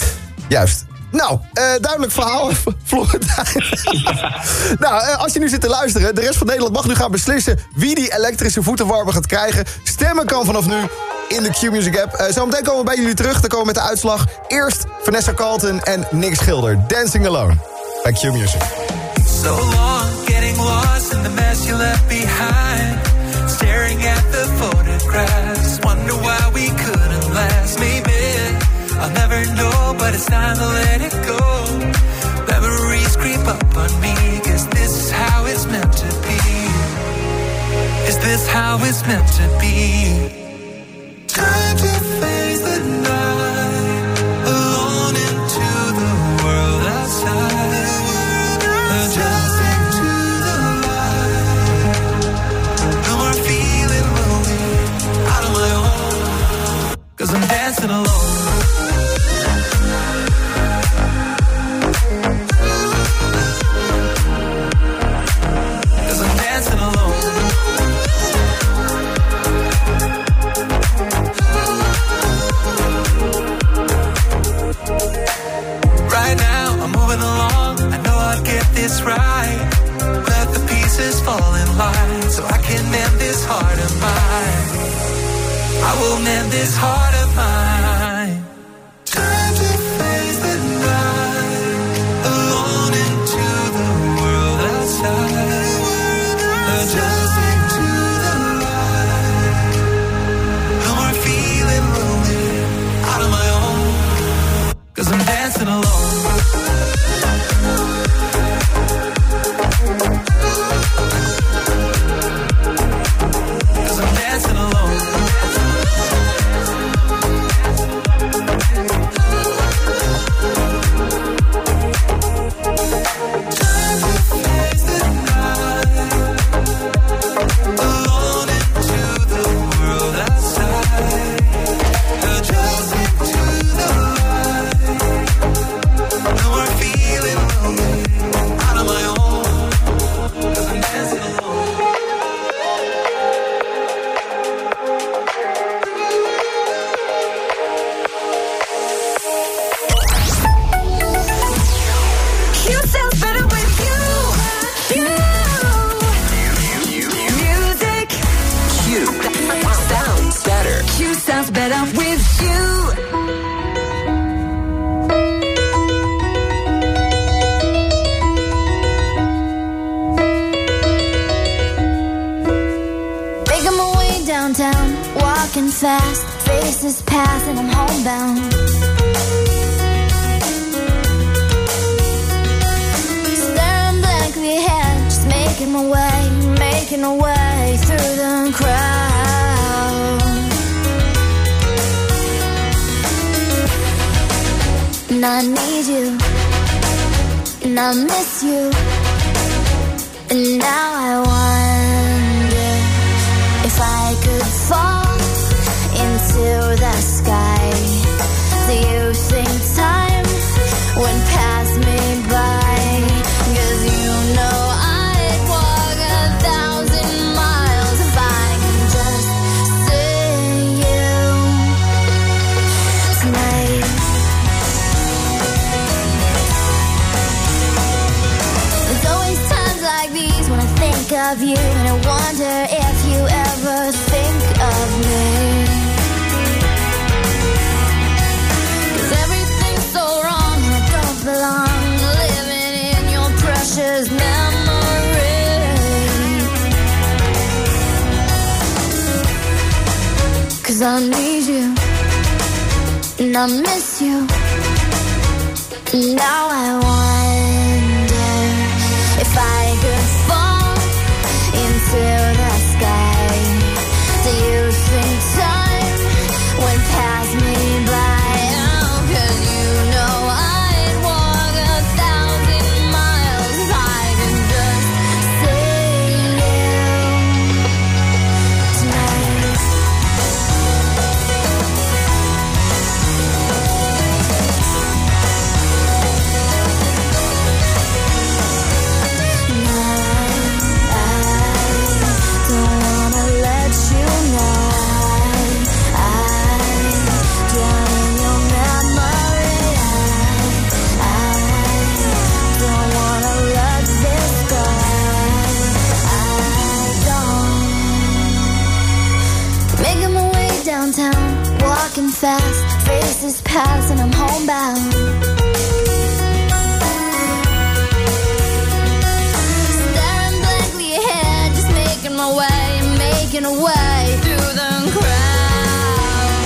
Juist. Nou, uh, duidelijk verhaal, Florentijn. Ja. Nou, uh, als je nu zit te luisteren, de rest van Nederland mag nu gaan beslissen wie die elektrische voetenwarmer gaat krijgen. Stemmen kan vanaf nu in de Q-Music app. Uh, zometeen komen we bij jullie terug, dan komen we met de uitslag. Eerst Vanessa Carlton en Nick Schilder, Dancing Alone. Bij Q-Music. So long, getting lost in the mess you left behind. Staring at the photographs, wonder why we couldn't last. Maybe I'll never know, but it's time to let it go. Memories creep up on me. Is this how it's meant to be? Is this how it's meant to be? Time to face the night, alone into the world outside. Just into the light. No more feeling lonely, out of my own. 'Cause I'm dancing alone. This right, let the pieces fall in line, so I can mend this heart of mine. I will mend this heart of mine. Time to face the night, alone into the world outside. Just into the light. No more feeling lonely, out of my own. 'Cause I'm dancing alone. fast, faces pass and I'm homebound. Staring blankly ahead, just making my way, making my way through the crowd. And I need you, and I miss you, and now I wonder if I could fall into the sky. Do you think time would pass me by? 'Cause you know I'd walk a thousand miles if I could just see you tonight. There's always times like these when I think of you, and I wonder if you ever think of me. 'Cause everything's so wrong and I don't belong, living in your precious memory. 'Cause I need you and I miss you, and now I wonder if I could fall into the sky. Do you think time would pass me by? Oh, 'cause you know I'd walk a thousand miles if I could just see you tonight. Downtown, walking fast, faces pass and I'm homebound. Staring blankly ahead, just making my way, making a way through the crowd.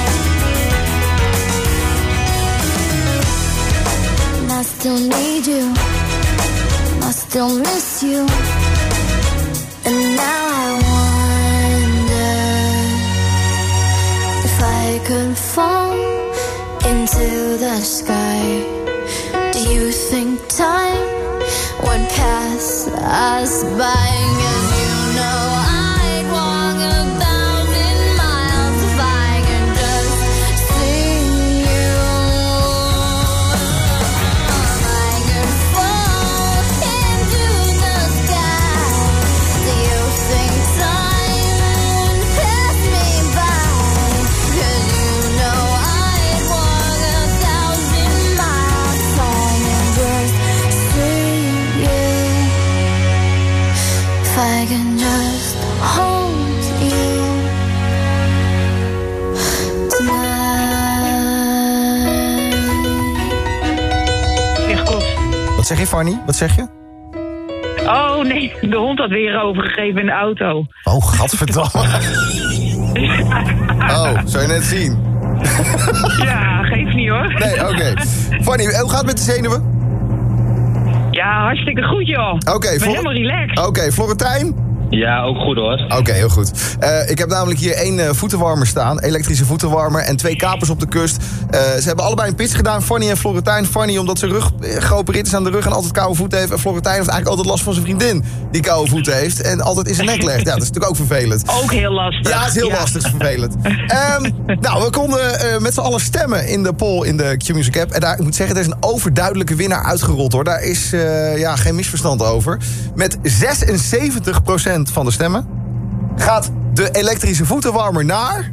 And I still need you, I still miss you, and now I wonder if I could fall into the sky. Do you think time would pass us by? 'Cause you know I'd walk a thousand miles if I could just see you. If I could fall into the sky. Do you think time would pass me by? 'Cause you know I'd walk a thousand miles if I could just see you. If I can just hold you tonight. Echt kot. Wat zeg je, Fanny? Wat zeg je? Oh nee, de hond had weer overgegeven in de auto. Oh, gadverdamme. Oh, zou je net zien? Ja, geeft niet hoor. Nee, oké. Okay. Fanny, hoe gaat het met de zenuwen? Ja, hartstikke goed joh. Oké, okay, ik ben Flor- helemaal relaxed. Oké, okay, Florentijn? Ja, ook goed hoor. Oké, okay, heel goed. Uh, ik heb namelijk hier één uh, voetenwarmer staan. Elektrische voetenwarmer en twee kapers op de kust. Uh, ze hebben allebei een pitch gedaan, Fanny en Florentijn. Fanny omdat zijn rug uh, geopereerd is aan de rug en altijd koude voeten heeft. En Florentijn heeft eigenlijk altijd last van zijn vriendin die koude voeten heeft. En altijd in zijn nek legt. Ja, dat is natuurlijk ook vervelend. Ook heel lastig. Ja, dat is heel ja. lastig, vervelend. um, nou, we konden uh, met z'n allen stemmen in de poll in de Q-Music app. En daar, ik moet zeggen, er is een overduidelijke winnaar uitgerold hoor. Daar is uh, ja, geen misverstand over. Met zesenzeventig procent van de stemmen gaat de elektrische voetenwarmer naar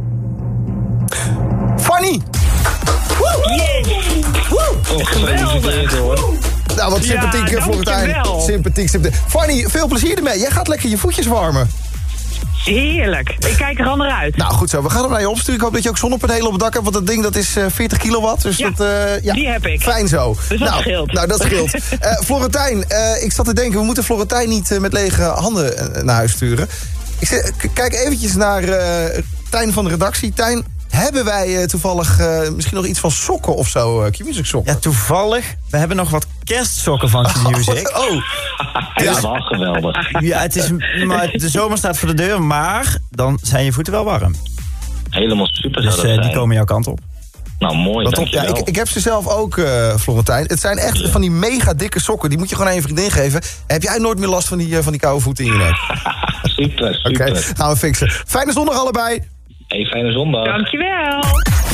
Fanny. Yes! Oh, geweldig hoor. Nou, wat sympathiek, ja, Florentijn. Sympathiek, sympathiek. Fanny, veel plezier ermee. Jij gaat lekker je voetjes warmen. Heerlijk. Ik kijk er al naar uit. Nou, goed zo. We gaan hem naar je opsturen. Ik hoop dat je ook zonnepanelen op het dak hebt. Want dat ding dat is uh, veertig kilowatt. Dus ja, dat, uh, ja, die heb ik. Fijn zo. Dus dat nou, scheelt. Nou, dat scheelt. uh, Florentijn, uh, ik zat te denken... we moeten Florentijn niet uh, met lege handen uh, naar huis sturen. Ik zeg, k- kijk eventjes naar uh, Tijn van de redactie. Tijn, hebben wij uh, toevallig uh, misschien nog iets van sokken of zo? Uh, Q-Music sokken? Ja, toevallig. We hebben nog wat kerstsokken van Q-Music. Oh, oh. Ja, dat is wel geweldig. Ja, het is, maar de zomer staat voor de deur, maar dan zijn je voeten wel warm. Helemaal super. Dus uh, die komen jouw kant op. Nou, mooi, Wat top. Ja, ik, ik heb ze zelf ook, uh, Florentijn. Het zijn echt ja. van die mega dikke sokken. Die moet je gewoon aan je vriendin geven. Heb jij nooit meer last van die, uh, van die koude voeten in je nek? Super, super. Oké, okay, gaan we fixen. Fijne zondag allebei. Hey, fijne zondag. Dankjewel.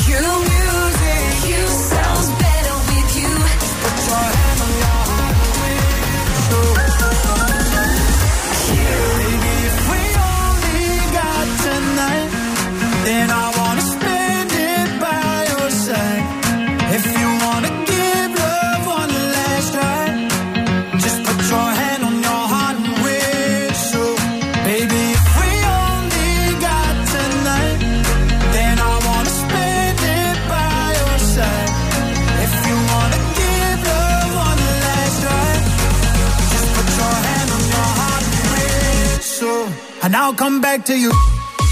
And I'll come back to you.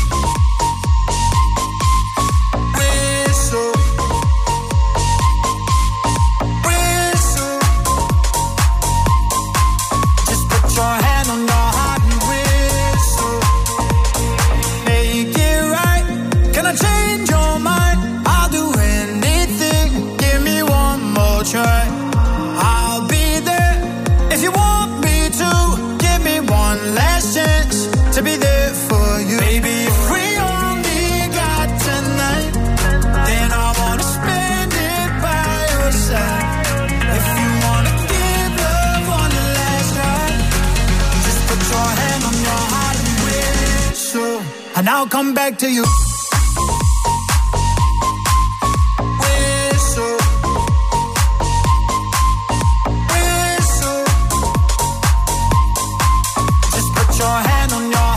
Whistle. Whistle. Just put your hand on your heart and whistle. Make it right. Can I change your mind? I'll do anything. Give me one more try. I'll be there if you want me to. Give me one last chance to be there for you. Baby, if we only got tonight, then I wanna spend it by your side. If you wanna give love on the last try, just put your hand on your heart and whistle, and I'll come back to you. Whistle. Whistle. Just put your hand on your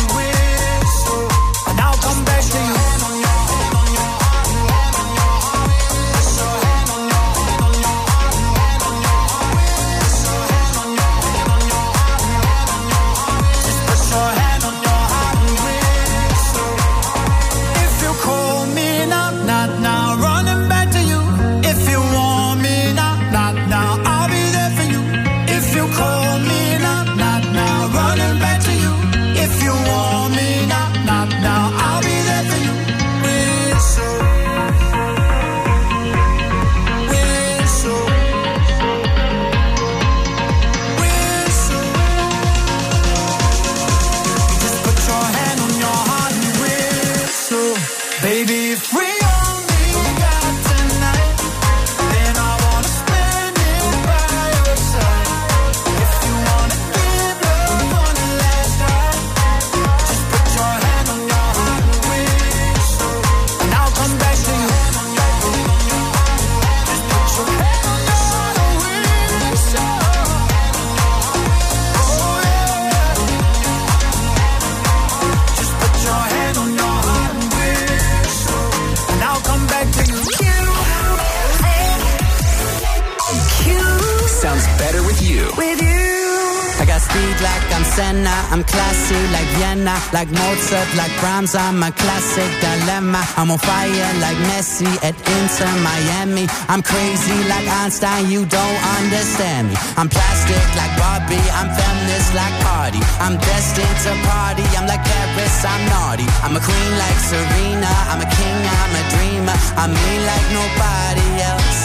I'm classy like Vienna, like Mozart, like Brahms, I'm a classic dilemma. I'm on fire like Messi at Inter Miami. I'm crazy like Einstein, you don't understand me. I'm plastic like Barbie, I'm feminist like Cardi. I'm destined to party, I'm like Paris, I'm naughty. I'm a queen like Serena, I'm a king, I'm a dreamer. I'm me like nobody else.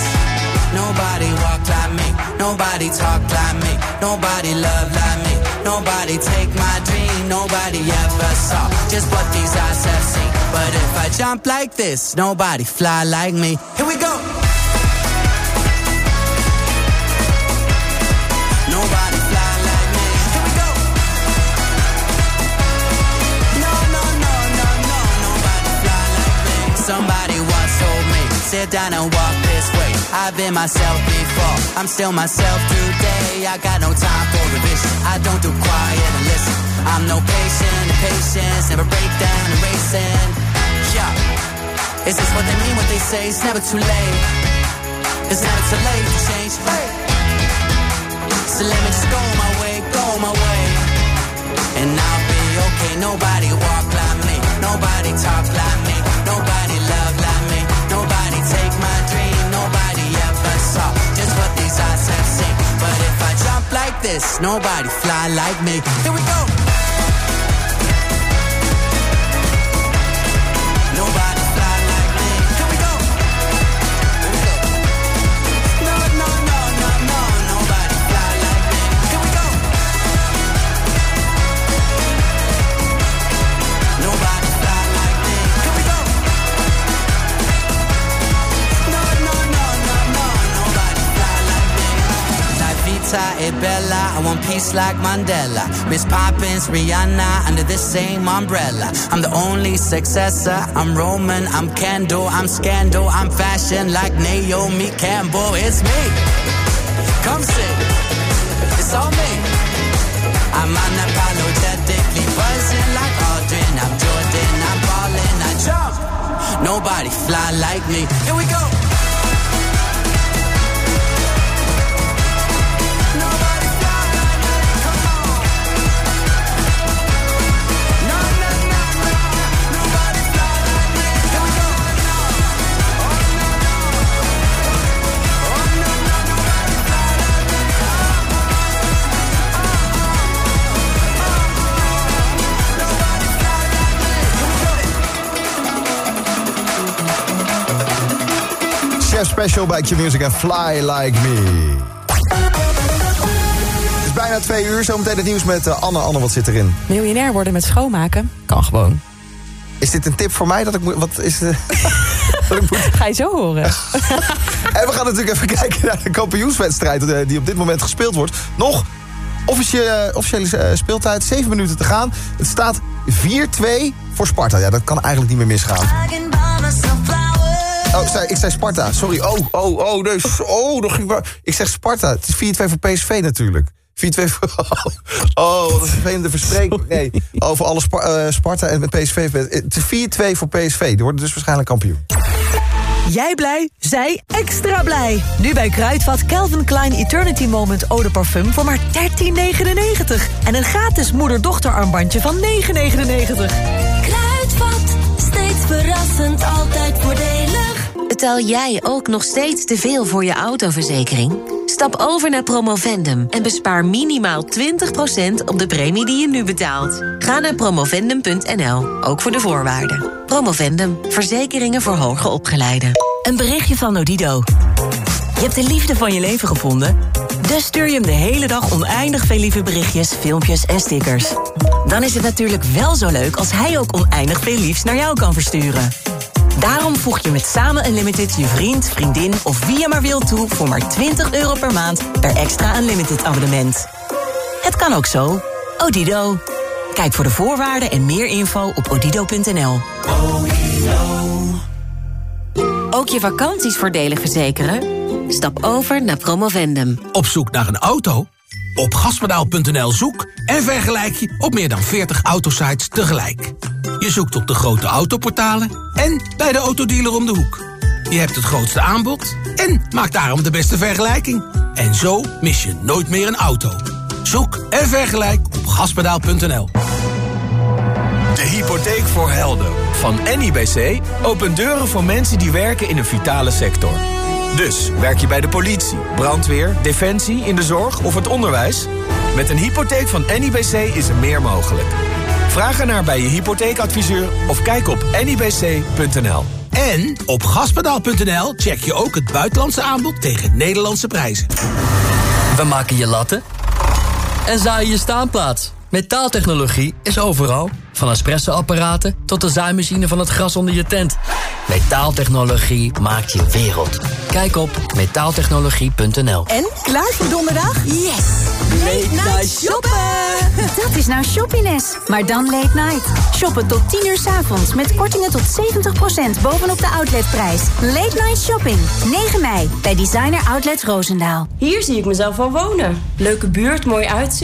Nobody walk like me, nobody talk like me, nobody love like me, nobody take my dream, nobody ever saw just what these eyes have seen. But if I jump like this, nobody fly like me. Here we go. Nobody fly like me. Here we go. No, no, no, no, no, nobody fly like me. Somebody once told me, sit down and walk this way. I've been myself before, I'm still myself today. I got no time for revision, I don't do quiet and listen. I'm no patient, and patience never break down and racing. Yeah, is this what they mean, what they say? It's never too late. It's never too late to change. Hey. So let me just go my way, go my way, and I'll be okay. Nobody walk like me, Nobody talk like me, nobody love like me, nobody take my dream, nobody ever saw just what these eyes have seen. But if I jump like this, nobody fly like me. Here we go. Nobody fly like me. Here we go. Here we go. No, no, no, no, no. Nobody fly like me. Here we go. Nobody fly like me. Here we go. No, no, no, no, no. Nobody fly like me. La vita è bella. I want peace like Mandela. Miss Poppins, Rihanna, under the same umbrella. I'm the only successor. I'm Roman, I'm Kendall, I'm Scandal, I'm fashion like Naomi Campbell. It's me. Come see. It's all me. I'm unapologetically buzzing like Aldrin. I'm Jordan, I'm ballin', I jump. Nobody fly like me. Here we go. Chef Special bij Q-Music en Fly Like Me. Het is bijna twee uur, zometeen het nieuws met uh, Anne. Anne, wat zit erin? Miljonair worden met schoonmaken? Kan gewoon. Is dit een tip voor mij? Dat ik moet, wat is de, dat ik moet... Ga je zo horen. En we gaan natuurlijk even kijken naar de kampioenswedstrijd uh, die op dit moment gespeeld wordt. Nog officiële, officiële uh, speeltijd, zeven minuten te gaan. Het staat vier twee voor Sparta. Ja, dat kan eigenlijk niet meer misgaan. Oh, ik zei, ik zei Sparta, sorry. Oh, oh, oh, nee. Oh, dat ging maar. Ik zeg Sparta. Het is vier twee voor P S V natuurlijk. vier twee voor... Oh, wat een vervelende verspreking. Nee, over alle Spa, uh, Sparta en P S V. Het is vier twee voor P S V. Die worden dus waarschijnlijk kampioen. Jij blij, zij extra blij. Nu bij Kruidvat Calvin Klein Eternity Moment Eau de Parfum voor maar dertien negenennegentig. En een gratis moeder-dochter armbandje van negen negenennegentig. Kruidvat, steeds verrassend, altijd voordelig. Betaal jij ook nog steeds te veel voor je autoverzekering? Stap over naar Promovendum en bespaar minimaal twintig procent op de premie die je nu betaalt. Ga naar promovendum punt n l, ook voor de voorwaarden. Promovendum, verzekeringen voor hoger opgeleiden. Een berichtje van Odido. Je hebt de liefde van je leven gevonden? Dus stuur je hem de hele dag oneindig veel lieve berichtjes, filmpjes en stickers. Dan is het natuurlijk wel zo leuk als hij ook oneindig veel liefs naar jou kan versturen. Daarom voeg je met Samen Unlimited je vriend, vriendin of wie je maar wilt toe voor maar twintig euro per maand per extra Unlimited abonnement. Het kan ook zo. Odido. Kijk voor de voorwaarden en meer info op odido punt n l. Ook je vakanties voordelig verzekeren? Stap over naar Promovendum. Op zoek naar een auto? Op gaspedaal punt n l zoek en vergelijk je op meer dan veertig autosites tegelijk. Je zoekt op de grote autoportalen en bij de autodealer om de hoek. Je hebt het grootste aanbod en maakt daarom de beste vergelijking. En zo mis je nooit meer een auto. Zoek en vergelijk op gaspedaal punt n l. De hypotheek voor helden van N I B C opent deuren voor mensen die werken in een vitale sector. Dus werk je bij de politie, brandweer, defensie, in de zorg of het onderwijs? Met een hypotheek van N I B C is er meer mogelijk. Vraag ernaar bij je hypotheekadviseur of kijk op n i b c punt n l. En op gaspedaal punt n l check je ook het buitenlandse aanbod tegen Nederlandse prijzen. We maken je latten en zaaien je staanplaats. Metaaltechnologie is overal. Van espresso-apparaten tot de zaaimachine van het gras onder je tent. Metaaltechnologie maakt je wereld. Kijk op metaaltechnologie punt n l. En, klaar voor donderdag? Yes! Late night shoppen! Dat is nou Shoppiness, maar dan late night. Shoppen tot tien uur 's avonds met kortingen tot zeventig procent bovenop de outletprijs. Late night shopping, negen mei, bij Designer Outlets Roosendaal. Hier zie ik mezelf al wonen. Leuke buurt, mooi uitzicht.